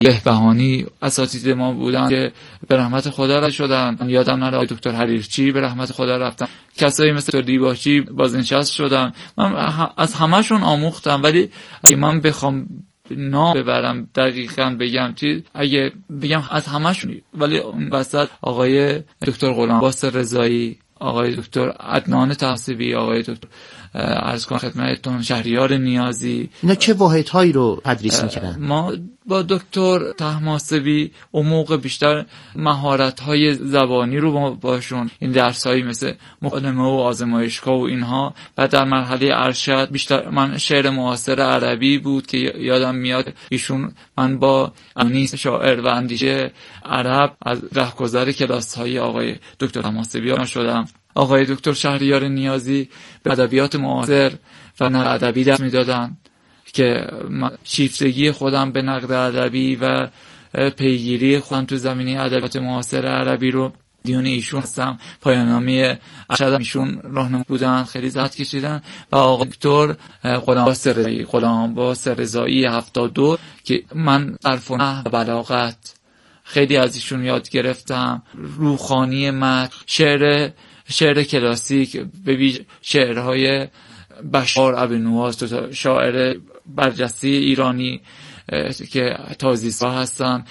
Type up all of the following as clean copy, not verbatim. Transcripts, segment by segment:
بهبهانی اساتید ما بودن که به رحمت خدا رفت شدن. یادم نره دکتر حریرچی به رحمت خدا رفتن، کسایی مثل دکتر دیباچی بازنشست شدن. من از همشون آموختم، ولی اگه من بخوام نام ببرم دقیقاً بگم چی، اگه بگم از همشون، ولی اون وسط آقای دکتر غلام عباس رضایی، آقای دکتر عدنان طهماسبی، آقای دکتر عرض کنم خدمتتون شهریار نیازی. اینا چه واحدهایی رو تدریس می‌کردن؟ ما با دکتر طهماسبی اون موقع بیشتر مهارت‌های زبانی رو باشون، این درسایی مثل مقدمه و آزمایشگاه و اینها، و در مرحله ارشد بیشتر من شعر معاصر عربی بود که یادم میاد ایشون، من با انیس شاعر و اندیشه عرب از رهگذر کلاس‌های آقای دکتر طهماسبی آشنا شدم. آقای دکتر شهریار نیازی به ادبیات معاصر و نقد ادبی درس میدادن که شیفتگی خودم به نقد ادبی و پیگیری خودم تو زمینه ادبیات معاصر عربی رو دیون ایشون هستم. پایان‌نامه ارشد ایشون راهنما بودن، خیلی زحمت کشیدن. و آقای دکتر غلام عباس رضایی 72 که من صرف و نحو و بلاغت خیلی از ایشون یاد گرفتم. روخانی متن، شعر کلاسیک، به ویژه شعرهای بشار ابنواس، شاعر برجسته ایرانی که تازیسا هستن،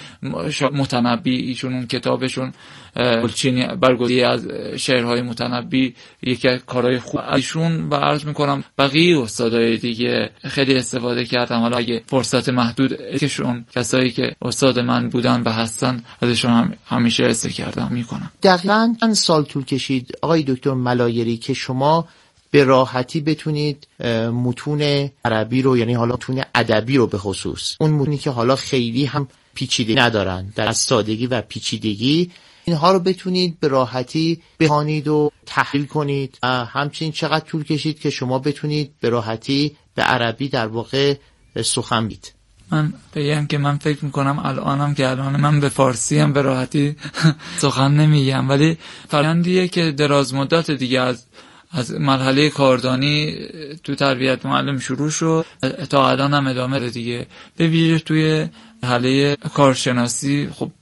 متنبی ایشون اون کتابشون گلچینی برگزیده از شعرهای متنبی یکی از کارهای خوب ایشون، و عرض میکنم بقیه استادای دیگه خیلی استفاده کردم. حالا اگه فرصت محدود کهشون کسایی که استاد من بودن و هستن ازشون هم همیشه استفاده کردم میکنم. دقیقاً چند سال طول کشید آقای دکتر ملایری که شما به راحتی بتونید متون عربی رو، یعنی حالا متون ادبی رو به خصوص اون متونی که حالا خیلی هم پیچیده ندارن، در سادگی و پیچیدگی، اینها رو بتونید به راحتی بخوانید و تحلیل کنید؟ همچنین چقدر طول کشید که شما بتونید به راحتی به عربی در واقع سخن بگید؟ من بگم که من فکر میکنم الان من به فارسی هم به راحتی سخن نمیگم، ولی فرآیندیه که دراز مدت دیگه از مرحله کاردانی تو تربیت معلم شروع شد تا الان هم ادامه داره دیگه. به ویژه توی مرحله کارشناسی، خب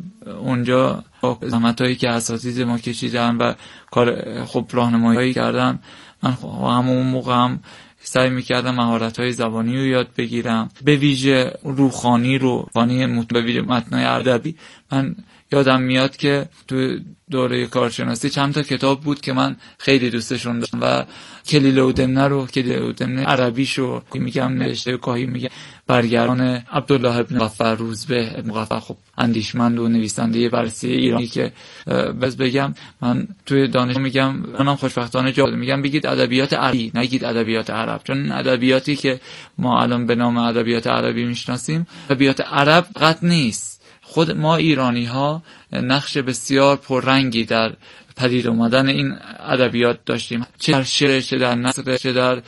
اونجا زحمتایی که اساتید ما کشیدن و کار خب راهنمایی کردن، من همون موقع هم سعی میکردم مهارت‌های زبانی رو یاد بگیرم، به ویژه روخانی رو، به ویژه متن‌های ادبی. من یادم میاد که تو دوره کارشناسی چند تا کتاب بود که من خیلی دوستشون داشتم و کلیله و دمنه عربیشو میگم نوشته، گاهی میگم برگران عبدالله ابن مغفر روزبه مغفر، خب اندیشمند و نویسنده بررسی ایرانی که بس بگم من توی دانشگاه میگم، منم خوشبختانه جا میگم بگید ادبیات عربی، نگید ادبیات عرب، چون ادبیاتی که ما الان به نام ادبیات عربی میشناسیم ادبیات عرب قط نیست. خود ما ایرانی ها نقش بسیار پررنگی در پدید اومدن این ادبیات داشتیم، چه در شعر، چه در نثر، چه در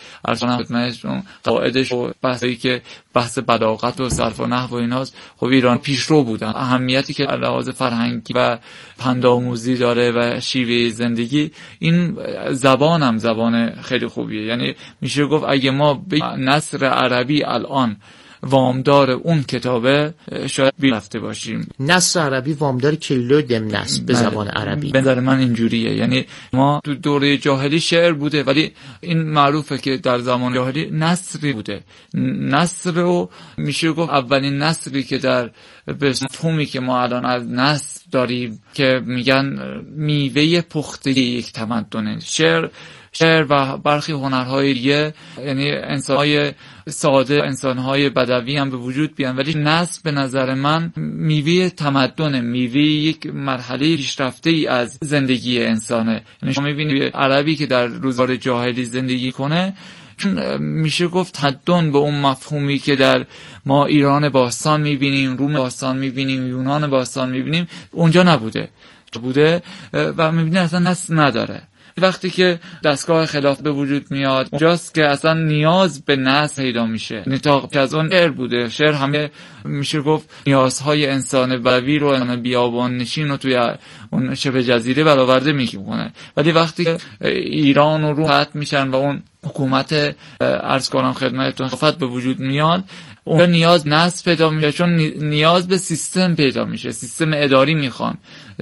قواعدش و بحثی که بحث بلاغت و صرف و نحو و ایناست. خب ایران پیشرو بودن. اهمیتی که لحاظ فرهنگی و پندآموزی داره و شیوه زندگی، این زبانم زبان خیلی خوبیه. یعنی میشه گفت اگه ما به نثر عربی الان وامدار اون کتابه شاید بیرفته باشیم. نثر عربی وامدار کلیله و دمنه است به زبان عربی. به نظر من اینجوریه. یعنی ما تو دوره جاهلی شعر بوده، ولی این معروفه که در زمان جاهلی نثری بوده. نثر رو میشه گفت اولین نثری که در به مفهومی که ما الان از نثر داریم که میگن میوه پختگی یک تمدن، شعر و برخی هنرهای دیگه، یعنی انسانهای ساده، انسانهای بدوی هم به وجود بیان، ولی نثر به نظر من میوه تمدن، میوه یک مرحله پیشرفته ای از زندگی انسانه. یعنی شما میبینید عربی که در روزگار جاهلی زندگی کنه، چون میشه گفت تمدن به اون مفهومی که در ما ایران باستان میبینیم، روم باستان میبینیم، یونان باستان میبینیم، اونجا نبوده و میبینید اصلا نثر نداره. وقتی که دستگاه خلاف به وجود میاد، اونجاست که اصلا نیاز به نثر پیدا میشه. نطاق که از اون شعر بوده، شعر همه میشه گفت نیازهای انسان بدوی رو، انسان بیابان نشین رو توی اون شبه جزیره برآورده میکنه. ولی وقتی که ایران و روم فتح میشن و اون حکومت عرض کنم خدمتتون خلافت به وجود میاد، اون نیاز نصب پیدا میشه، چون نیاز به سیستم پیدا میشه، سیستم اداری میخوان.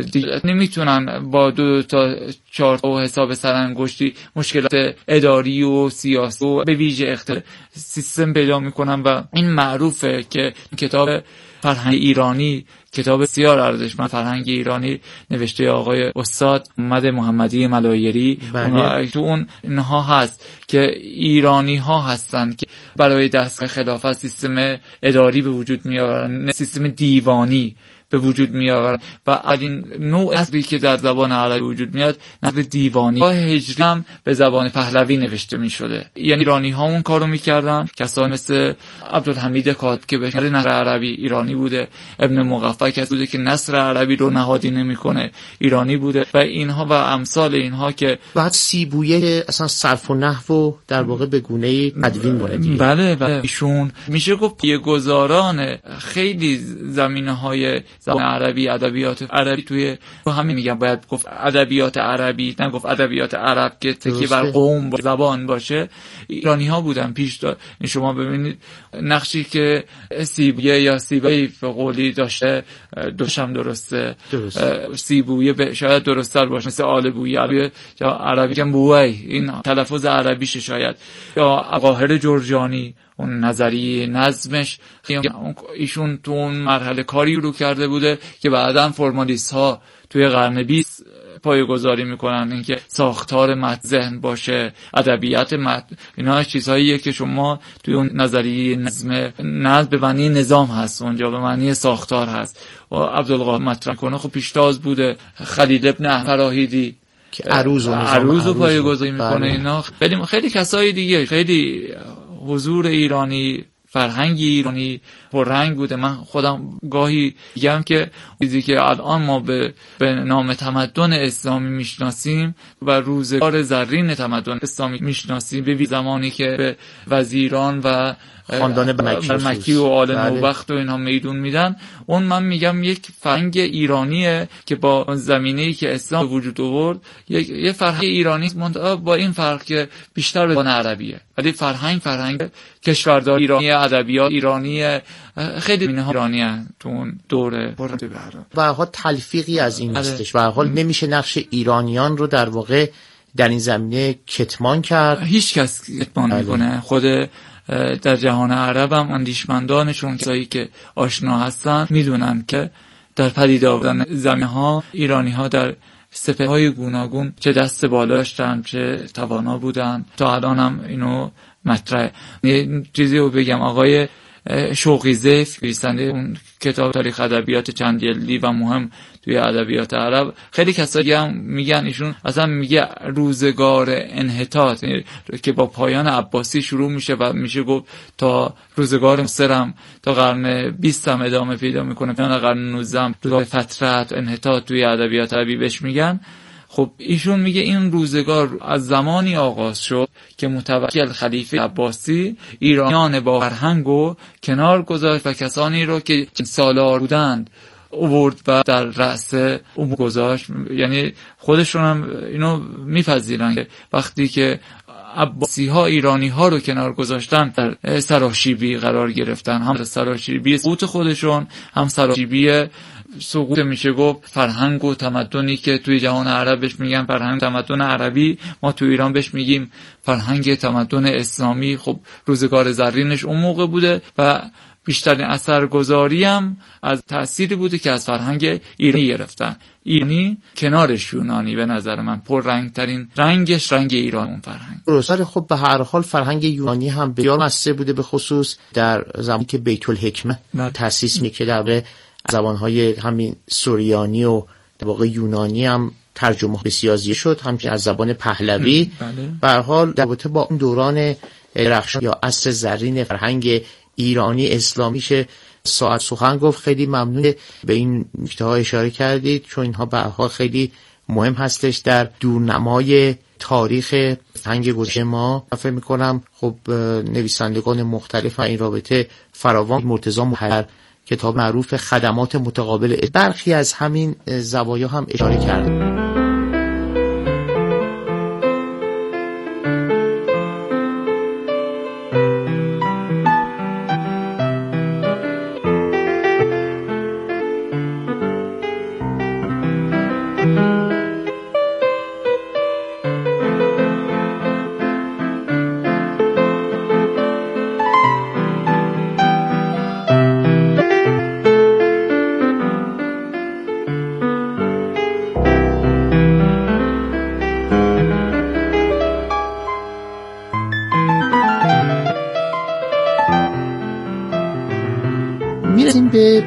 نمیتونن با 2 تا 4 تا حساب سرانگشتی مشکلات اداری و سیاسی و به ویژه سیستم پیدا میکنن. و این معروفه که کتاب فرهنگ ایرانی، کتاب بسیار ارزشمند فرهنگ ایرانی نوشته آقای استاد محمد محمدی ملایری، تو اون اینها هست که ایرانی ها هستن که برای دستگاه خلافت سیستم اداری به وجود میارن، سیستم دیوانی به وجود میآورن و اولین نوع نثری که در زبان عربی وجود میاد نثر دیوانی با هجری هم به زبان پهلوی نوشته میشده. یعنی ایرانی ها اون کارو میکردن، کسانی مثل عبدالحمید کاتب که به نثر عربی ایرانی بوده، ابن مقفع کسی بوده که نثر عربی رو نهادی نمیکنه، ایرانی بوده و اینها و امثال اینها که بعد سیبویه اصلا صرف و نحو در واقع به گونه تدوین بوده دیگه. بله ایشون میشه گفت پیشگذاران خیلی زمینه‌های زبان عربی، ادبیات عربی توی همین میگم باید گفت ادبیات عربی، نه گفت ادبیات عرب که تکی بر قوم زبان باشه، ایرانی ها بودن پیش داد. شما ببینید نقشی که سیبویه یا سیبایی به قولی داشته، دوشم درسته. سیبویه شاید درست‌تر باشه مثل آل بویه یا عربی که بوی، این تلفظ عربیشه شاید، یا قاهر جرجانی اون نظریه نظمش ایشون تو اون مرحله کاری رو کرده بوده که بعداً فرمالیست ها توی قرن 20 پایه‌گذاری میکنن، اینکه ساختار متن ذهن باشه، ادبیات متن، اینا چیزهاییه که شما توی اون نظریه نظم به معنی نظام هست، اونجا به معنی ساختار هست و عبدالقاهر مطرح کنه. خب پیشتاز بوده خلیل ابن فراهیدی که عروض رو پایه‌گذاری میکنه. اینا خیلی کسای دیگه، خیلی حضور ایرانی، فرهنگ ایرانی پررنگ بوده. من خودم گاهی میگم که چیزی که الان ما به نام تمدن اسلامی میشناسیم و روزگار زرین تمدن اسلامی میشناسیم، به زمانی که به وزیران و خاندان مکی و آل نوبخت و اینها میدون میدن، اون من میگم یک فرهنگ ایرانیه که با زمینه‌ای که اسلام به وجود آورد یک فرهنگ ایرانی با این فرق که بیشتر به زبان عربیه، ولی فرهنگ کشورداری ایرانی، ادبیات ایرانی، خیلی اینها ایرانیه تو اون دوره. به هر حال تلفیقی از این نیستش، به هر حال نمیشه نقش ایرانیان رو در واقع در این زمینه کتمان کرد. هیچ کس کتمان نمی‌کنه. خود در جهان عرب هم اندیشمندانشون کسایی که آشنا هستن میدونن که در پدید آوردن زمینه‌ها ایرانی‌ها در سپهه‌های گوناگون چه دست بالا داشتن، چه توانا بودن. تا الان هم اینو مطرحه. یه چیزی رو بگم، آقای شوقی ضیف نویسنده اون کتاب تاریخ ادبیات چند جلدی و مهم توی ادبیات عرب، خیلی کسایی هم میگن ایشون اصلا میگه روزگار انحطاط که با پایان عباسی شروع میشه و میشه گفت تا روزگار مصرم تا قرن 20 هم ادامه پیدا میکنه، تا قرن 19 روزگار فترت انحطاط توی ادبیات عربی بهش میگن. خب ایشون میگه این روزگار از زمانی آغاز شد که متوکل خلیفه عباسی ایرانیان با فرهنگو کنار گذاشت و کسانی رو که سالار بودند آورد و در رأس امور گذاشت. یعنی خودشون هم اینو میپذیرن که وقتی که عباسی ها ایرانی ها رو کنار گذاشتن در سراشیبی قرار گرفتن، هم سراشیبی سقوط خودشون، هم سراشیبی سقوط میشه گفت فرهنگ و تمدنی که توی جهان عرب بهش میگن فرهنگ تمدن عربی، ما توی ایران بهش میگیم فرهنگ تمدن اسلامی. خب روزگار زرینش اون موقع بوده و بیشترین اثرگذاری هم از تأثیری بوده که از فرهنگ ایرانی گرفتن. ایرانی کنارش یونانی به نظر من پر رنگ ترین رنگش رنگ ایران اون فرهنگ. درسته. خب به هر حال فرهنگ یونانی هم بسیار مؤثر بوده، به خصوص در زمانی که بیت الحکمه تأسیس میشه در زبانهای همین سوریانی و در واقع یونانی هم ترجمه بسیار زیاد شد، همچنین از زبان پهلوی. به هر حال در رابطه با اون دوران درخشان یا عصر زرین فرهنگ ایرانی اسلامیشه ساعت سخن گفت. خیلی ممنون به این نکته‌ها اشاره کردید، چون اینها به هر حال خیلی مهم هستش در دورنمای تاریخ فرهنگ گذشته ما. فکر می‌کنم خب نویسندگان مختلف این رابطه فراوان، مرتضی محرر کتاب معروف خدمات متقابل، برخی از همین زوایا هم اشاره کرده.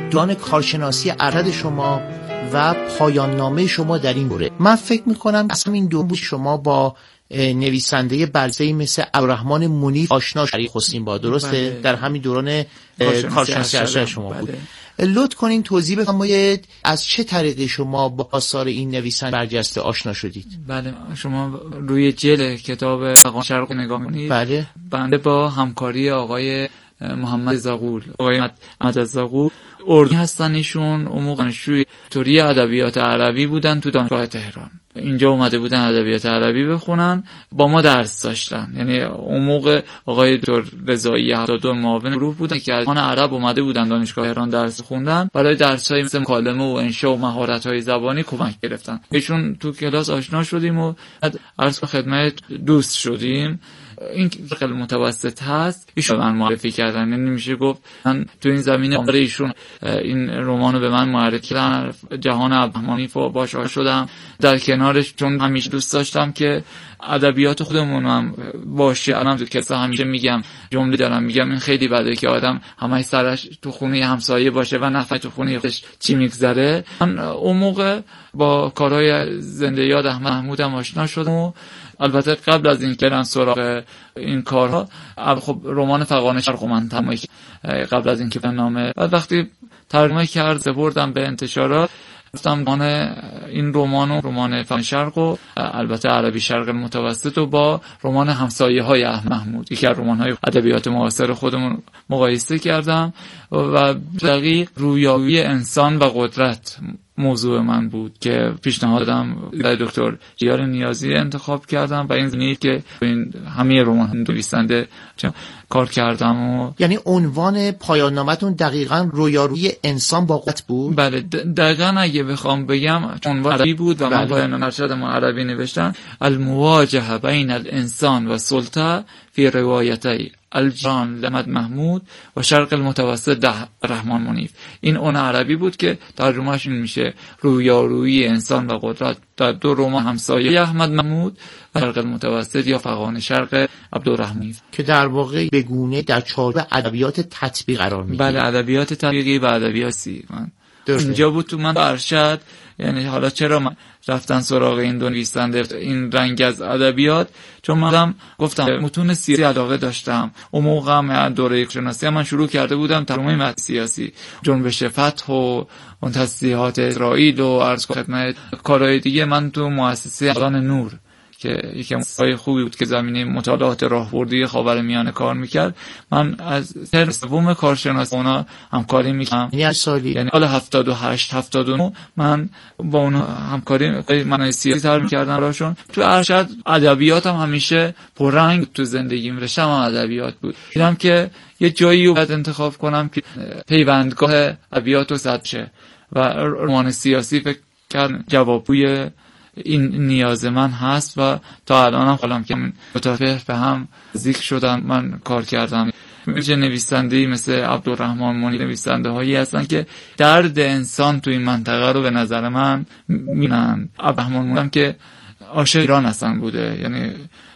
دوران کارشناسی ارشد شما و پایان نامه شما در این دوره. من فکر میکنم اصلا این دوره بود شما با نویسنده برجسته‌ای مثل عبدالرحمن منیف آشنا شدید خواستین با، درسته؟ بله. در همین دوران کارشناسی ارشد شما بود. بله. لطف کنین توضیح بفرمایید از چه طریقی شما با آثار این نویسنده برجسته آشنا شدید؟ بله، شما روی جلد کتاب فغان شرق نگاه کنید. بله. بنده با همکاری آقای محمد زاغول، آقای محمد زاغول اردنی هستن، ایشون عموم دانشجوی توری ادبیات عربی بودن تو دانشگاه تهران. اینجا اومده بودن ادبیات عربی بخونن، با ما درس داشتن. یعنی اون موقع آقای دکتر رضایی 72 معاون گروه بودن که از عرب اومده بودن دانشگاه تهران درس خوندن، برای درس‌های مثل مکالمه و انشا و مهارت‌های زبانی کمک گرفتن. ایشون تو کلاس آشنا شدیم و عرض خدمت دوست شدیم. این خیلی متوسط هست، ایشون من معرفی کردن. یعنی میشه گفت من تو این زمینه برای ایشون این رمانو به من معرفی کردن. جهان عبدالرحمنی رو باهاش آشنا شدم. در کنارش چون همیشه دوست داشتم که ادبیات خودمون هم باشه. الان تو کلاس همیشه میگم، جمله دارم میگم این خیلی بده که آدم همش سرش تو خونه همسایه باشه و نفهمه تو خونه خودش چی میگذره. من اون موقع با کارهای زنده یاد احمد محمودم آشنا شدم و البته قبل از این که برم سراغ این کارها، خب رمان فغان شرق من تمام قبل از این که نامه بعد وقتی ترجمه کرد سپردم به انتشارات، گفتم این رمان فغان شرق و البته عربی شرق المتوسط و با رمان همسایه های احمد محمود، یکی از رمان های ادبیات معاصر خودمون، مقایسه کردم و دقیق رویارویی انسان و قدرت موضوع من بود که پیشنهاد دادم دکتر جیار نیازی انتخاب کردم و این زمینه‌ای که این همه رمان نویسنده کار کردم. و یعنی عنوان پایان نامتون دقیقاً رویارویی انسان با قدرت بود؟ بله دقیقاً. اگه بخوام بگم عنوان عربی بود و من پایان نامه ارشد ما عربی نوشتم، المواجهه بین الانسان و سلطه فی روایتی الجان لمد محمود و شرق المتوسط رحمان منیف. این اون عربی بود که ترجمهش این میشه رویارویی انسان و قدرت در دو رمان همسایه احمد محمود و شرق المتوسط یا فغان شرق عبدالرحمن، که در واقع به گونه در چارچوب ادبیات تطبیقی قرار میگیره. بله، ادبیات تطبیقی و ادبیات من اینجا بود تو من ارشد. یعنی حالا چرا من رفتن سراغ این دو نویسنده این رنگ از ادبیات؟ چون من گفتم متون سیاسی علاقه داشتم. اون موقع من دوره شناسی من شروع کرده بودم ترجمه متن سیاسی، جنبش فتح و اون تصحیحات اسرائیل و عرض خدمت کارهای دیگه. من تو مؤسسه اذان نور که یکی از کارهای خوبی بود که زمینه مطالعات راهبردی خاورمیانه کار میکرد، من از ترم سوم کارشناسی اونا همکاری میکردم. یعنی سالی، یعنی سال 78 79 من با اونا همکاری من سیاسی تر میکردم براشون. تو ارشد ادبیاتم همیشه پررنگ تو زندگیم، رشتم هم ادبیات بود. دیدم که یه جایی رو باید انتخاب کنم که پیوندگاه ادبیات و سد شه و رمان سیاسی فکر کردم جوابگوی این نیاز من هست و تا الانم خودم که متفق به هم ذکر شدن من کار کردم. چه نویسنده‌ای مثل عبدالرحمن منیف نویسنده هایی هستن که درد انسان تو این منطقه رو به نظر من میبینن. عبدالرحمن منیف که عاشق ایران هستن بوده، یعنی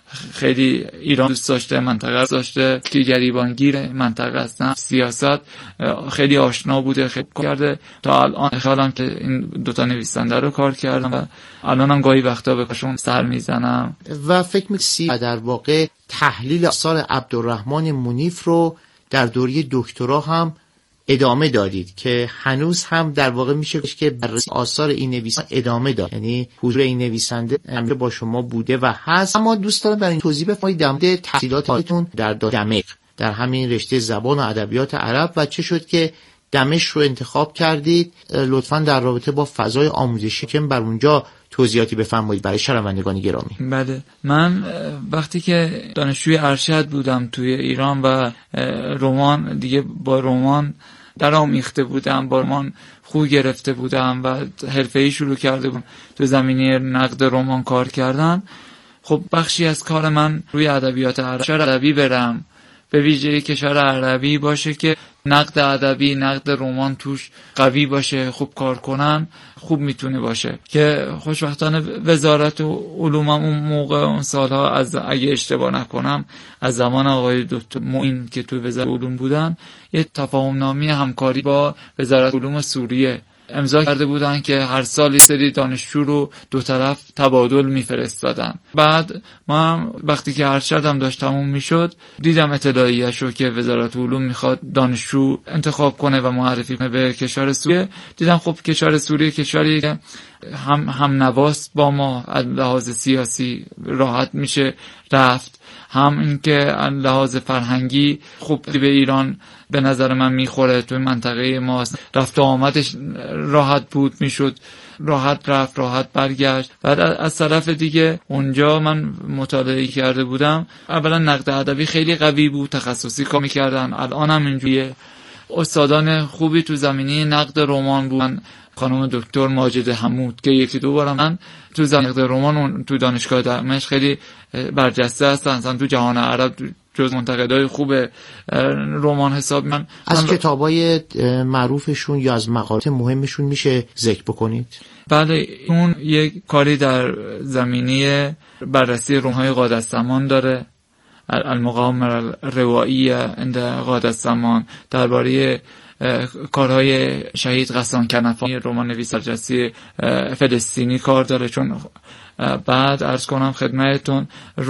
خیلی ایران دوست داشته، منطقه داشته که گریبانگیر منطقه هستن، سیاست خیلی آشنا بوده، خیلی کار کرده. تا الان خیالم که این دوتا نویسنده رو کار کردم و الانم گاهی وقتا به کارشون سر میزنم. و فکر می‌کنم در واقع تحلیل آثار عبدالرحمن منیف رو در دوره دکترا هم ادامه دادید که هنوز هم در واقع میشه که بررسی آثار این نویسنده ادامه داد، یعنی حضور این نویسنده همیشه با شما بوده و هست. اما دوست دارم برای این توضیح بفرمایید در مورد تحصیلاتتون در دمشق در همین رشته زبان و ادبیات عرب و چه شد که دمشق رو انتخاب کردید. لطفاً در رابطه با فضای آموزشی که بر اونجا توضیحاتی بفرمایید برای شنوندگان گرامی. بله، من وقتی که دانشجوی ارشد بودم توی ایران و رمان دیگه با رمان درآمیخته بودم، با رمان خو گرفته بودم و حرفه‌ای شروع کرده بودم تو زمینه نقد رمان کار کردن، خب بخشی از کار من روی ادبیات ارشد ادبی برم به ویژه کشور عربی باشه که نقد ادبی، نقد رمان توش قوی باشه، خوب کار کنن، خوب میتونه باشه. که خوشبختانه وزارت علوم اون موقع، اون سالها، از اگه اشتباه نکنم از زمان آقای دکتر معین که تو وزارت علوم بودن، یه تفاهم نامه همکاری با وزارت علوم سوریه امضا کرده بودن که هر سال یه سری دانشجو رو دو طرف تبادل میفرستادن. بعد ما وقتی که ارشدم داشت تموم میشد دیدم اطلاعیه‌شو که وزارت علوم میخواد دانشجو انتخاب کنه و معرفی کنه به کشور سوریه. دیدم خب کشور سوریه کشوری که هم نواست با ما، از لحاظ سیاسی راحت میشه رفت، هم اینکه از لحاظ فرهنگی خوب به ایران به نظر من میخوره، توی منطقه ماست، رفت و آمدش راحت بود، میشد راحت رفت راحت برگشت. بعد از طرف دیگه اونجا من مطالعه کرده بودم، اولا نقد ادبی خیلی قوی بود، تخصصی کار میکردن، الان هم اینجوریه. استادان خوبی تو زمینه نقد رمان بودن، خانم دکتر ماجده حمود که یکی دو بارم من تو زمینه رمان تو دانشگاه دمشق خیلی برجسته هستن، اصلا تو جهان عرب جز منتقدای خوب رمان حساب من. از کتابای معروفشون یا از مقالات مهمشون میشه ذکر بکنید؟ بله، اون یک کاری در زمینه بررسی رمان‌های قادس‌زمان داره، المقام الروایی عند قادس‌زمان، درباره کارهای شهید غسان کنفانی رمان نویس برجسته فلسطینی کار داره. چون بعد عرض کنم خدمتتون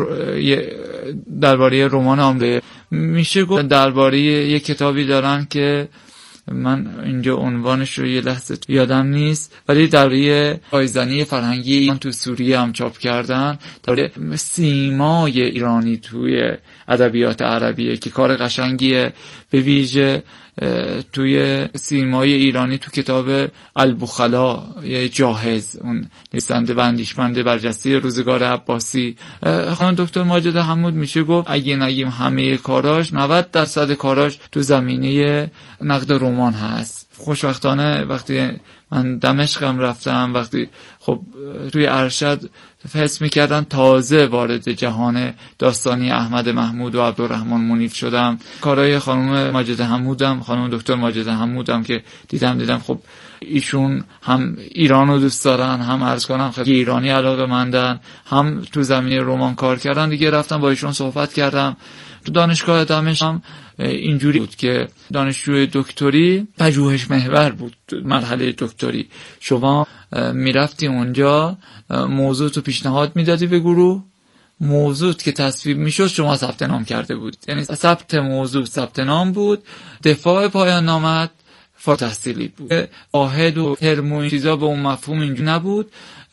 درباره رمان آمده میشه گفت، درباره یک کتابی دارن که من اینجا عنوانش رو یه لحظه یادم نیست، ولی درباره پایزنی فرهنگی ایران تو سوریه هم چاپ کردن، درباره سیمای ایرانی توی ادبیات عربیه که کار قشنگیه، به ویژه توی سیمای ایرانی تو کتاب البخلا یه جاهز، اون نویسنده و اندیشمند برجسته روزگار عباسی، خانم دکتر ماجده حمود، میشه گفت اگه نگیم همه کاراش 90% کاراش تو زمینه نقد رمان هست. خوشبختانه وقتی من دمشقم رفتم، وقتی خب توی ارشد حس میکردم تازه وارد جهان داستانی احمد محمود و عبدالرحمن منیف شدم، کارهای خانم ماجده حمودم، خانم دکتر ماجده حمودم که دیدم خب ایشون هم ایران رو دوست دارن، هم عرض کنم خیلی ایرانی علاقه مندن، هم تو زمینه رمان کار کردن. دیگه رفتم با ایشون صحبت کردم. تو دانشگاه دمشق هم اینجوری بود که دانشجوی دکتری پژوهش محور بود. مرحله دکتری شما میرفتی اونجا، موضوع تو پیشنهاد میدادی به گروه، موضوع که تصویب میشد شما ثبت نام کرده بود، یعنی ثبت موضوع ثبت نام بود، دفاع پایان نامت تحصیلی بود. واحد و ترم و این چیزا به اون مفهوم اینجوری نبود.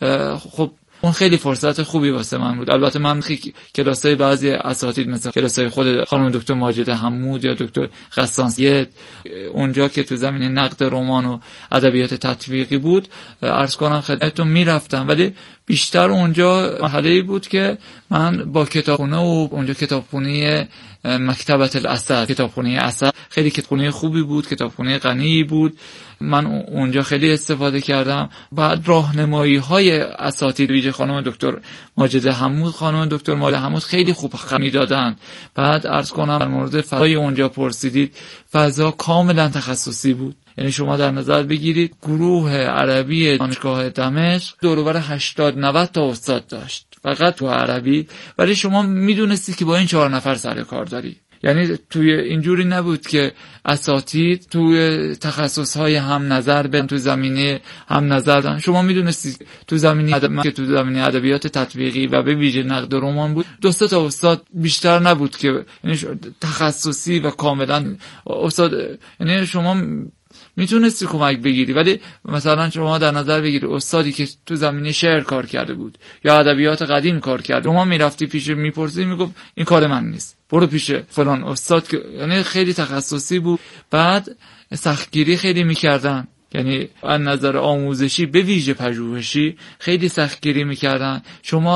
خب اون خیلی فرصت خوبی واسه من بود. البته من کلاسای بعضی اساتید مثل کلاسای خود خانم دکتر ماجده حمود یا دکتر غسان، اونجا که تو زمینه نقد رمان و ادبیات تطبیقی بود، عرض کنم خدمتتون میرفتم، ولی بیشتر اونجا مرحله‌ای بود که من با کتابخونه و اونجا کتابخونه مکتبت الاسد، کتابخونه اسد خیلی کتابخونه خوبی بود، کتابخونه غنی بود، من اونجا خیلی استفاده کردم. بعد راهنمایی‌های اساتید ویژه خانم دکتر ماجده حمود، خانم دکتر ماجده حمود خیلی خوب خمی دادن. بعد عرض کنم در مورد فضای اونجا پرسیدید، فضا کاملا تخصصی بود. یعنی شما در نظر بگیرید گروه عربی دانشگاه دمشق دور و بر 80-90 تا استاد داشت فقط تو عربی، ولی شما میدونستی که با این 4 نفر سر کار داری. یعنی توی اینجوری نبود که اساتید توی تخصصهای هم نظر بن، تو زمینه هم نظر دارن. شما میدونستید تو زمینه که تو زمینه ادبیات تطبیقی و به ویژه نقد رمان بود 2 تا استاد بیشتر نبود که یعنی تخصصی و کاملا استاد، یعنی شما میتونستی کمک بگیری. ولی مثلا شما در نظر بگیری استادی که تو زمینه شعر کار کرده بود یا ادبیات قدیم کار کرده، شما میرفتی پیش میپرسیدی، میگفت این کار من نیست، برو پیش فلان استاد که یعنی خیلی تخصصی بود. بعد سختگیری خیلی میکردن، یعنی از نظر آموزشی به ویژه پژوهشی خیلی سختگیری میکردن. شما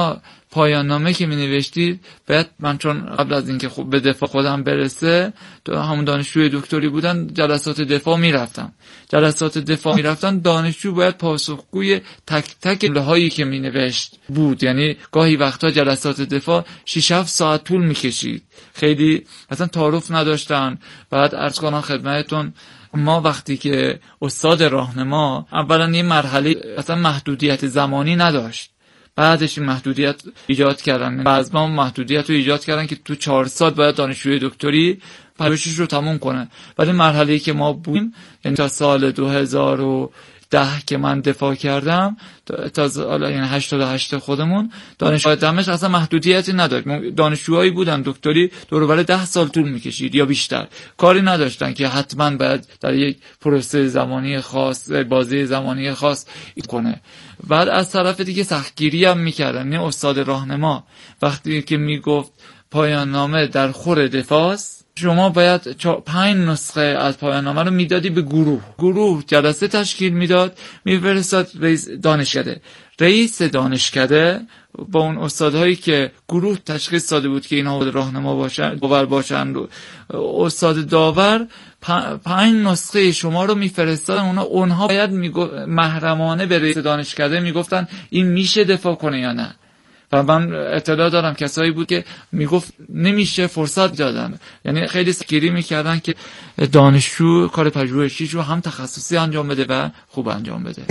پایان نامه که می نوشتید باید من چون قبل از اینکه به دفاع خودم برسه همون دانشجوی دکتری بودن جلسات دفاع میرفتم. جلسات دفاع میرفتن دانشجو باید پاسخگوی تک تک جمله‌هایی که می نوشت بود. یعنی گاهی وقتا جلسات دفاع 6-7 ساعت طول میکشید. خیلی اصلا تعارف نداشتن. بعد عرض کنم خدمتتون ما وقتی که استاد راهنما اولا یه مرحله اصلا محدودیت زمانی نداشت، بعدش این محدودیت ایجاد کردن. بعضی ما محدودیت رو ایجاد کردن که تو 4 سال باید دانشجوی دکتری پژوهشش رو تموم کنه. ولی مرحله‌ای که ما بودیم یعنی تا سال 2010 که من دفاع کردم تا یعنی 88 خودمون دانشگاه دمشق اصلا محدودیتی نداشت. دانشجوهایی بودن دکتری دور و بر 10 سال طول میکشید یا بیشتر. کاری نداشتن که حتما باید در یک پروسه زمانی خاص بازه زمانی خاص کنه. بعد از طرف دیگه سختگیری هم میکردن. نه استاد راهنما وقتی که میگفت پایان نامه در خور دفاع شما باید 5 نسخه از پایان نامه رو میدادی به گروه جلسه تشکیل میداد، میفرستاد رئیس دانشکده با اون استادهایی که گروه تشخیص داده بود که اینا راهنما باشن داور باشن استاد داور 5 نسخه شما رو میفرستادن. اونها باید محرمانه به رئیس دانشکده میگفتن این میشه دفاع کنه یا نه. و من اطلاع دارم کسایی بود که میگفت نمیشه، فرصت دادن. یعنی خیلی سختگیری میکردن که دانشجو کار پژوهشیش رو هم تخصصی انجام بده و خوب انجام بده.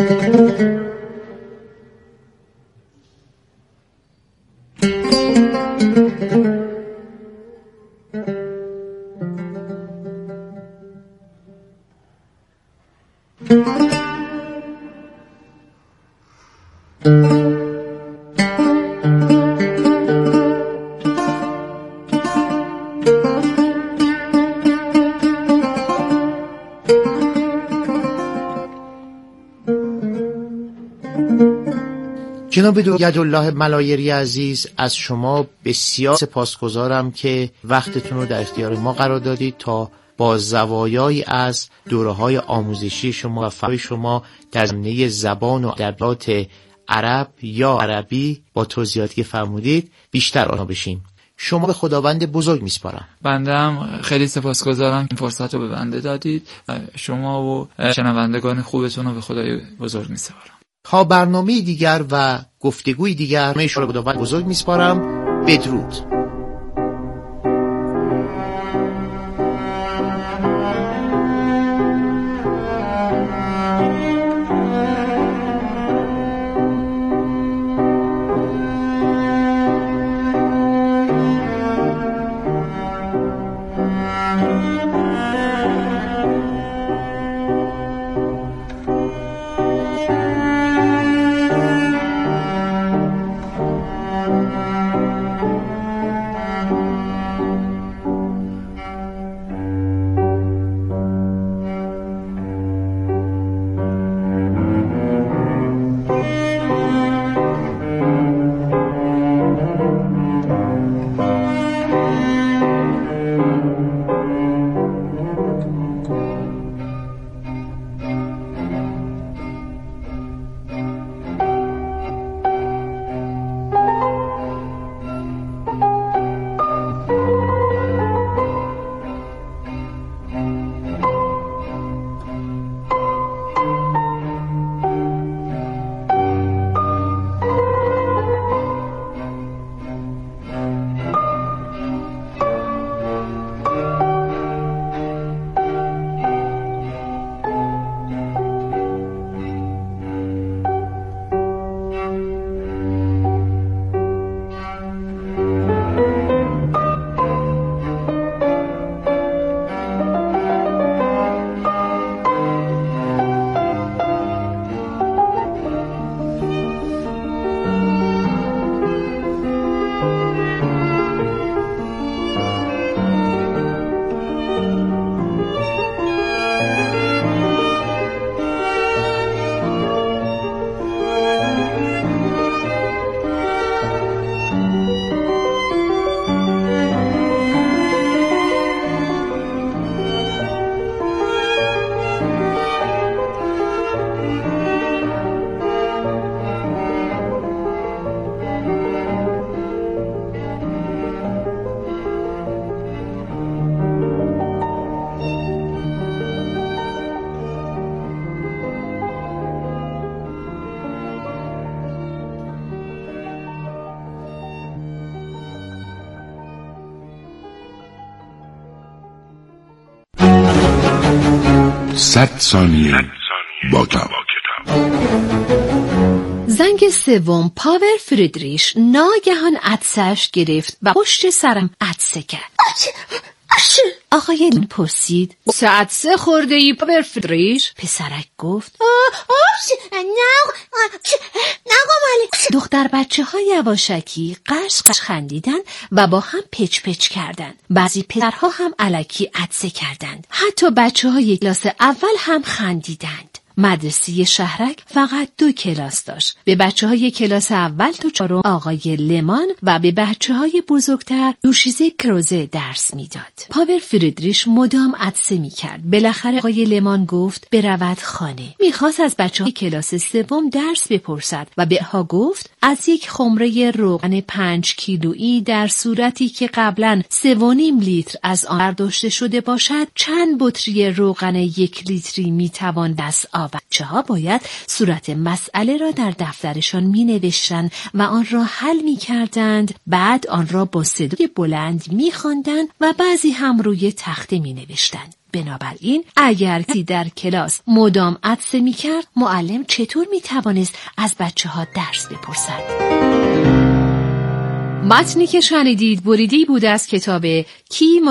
جناب دکتر یدالله ملایری عزیز، از شما بسیار سپاسگزارم که وقتتون رو در اختیار ما قرار دادید تا با زوایایی از دوره‌های آموزشی شما و فعال شما در زمینه زبان و ادبیات عرب یا عربی با توضیحاتی که فرمودید بیشتر آشنا بشیم. شما به خداوند بزرگ میسپارم. بنده هم خیلی سپاسگزارم که این فرصت رو به بنده دادید و شما و شنوندگان خوبتون رو به خدای بزرگ میسپارم. تا برنامه دیگر و گفتگوی دیگر من شما رو به خداوند بزرگ میسپارم. بدرود. 100 ثانیه با کتاب. زنگ سوم پاور فریدریش ناگهان عطسش گرفت و پشت سرم عطسه کرد. آقای لمون پرسید: چه عطسه خورده ای پاور فریدریش؟ پسرک گفت: دختر بچه ها یواشکی قش خندیدن و با هم پچ پچ کردن. بعضی پسرها هم الکی عطسه کردند. حتی بچه های کلاس اول هم خندیدند. مدرسه شهرک فقط 2 کلاس داشت. به بچه‌های کلاس اول تا 4 آقای لمان و به بچه‌های بزرگتر دوشیزه کروزه درس میداد. پاور فریدریش مدام عطسه میکرد. بالاخره آقای لمان گفت برود خانه. میخواست از بچه‌های کلاس سوم درس بپرسد و بهها گفت از یک خمره روغن 5 کیلویی در صورتی که قبلا 3.5 لیتر از آن برداشته شده باشد چند بطری روغن 1 لیتری میتوان دست آورد. بچه‌ها باید صورت مسئله را در دفترشان می‌نوشتند و آن را حل می‌کردند. بعد آن را با صدای بلند می‌خواندند و بعضی هم روی تخته می‌نوشتند. بنابراین اگر کسی در کلاس مدام عطسه می‌کرد، معلم چطور می‌توانست از بچه‌ها درس بپرسد؟ متنی که شنیدید بریده‌ای بود از کتاب کی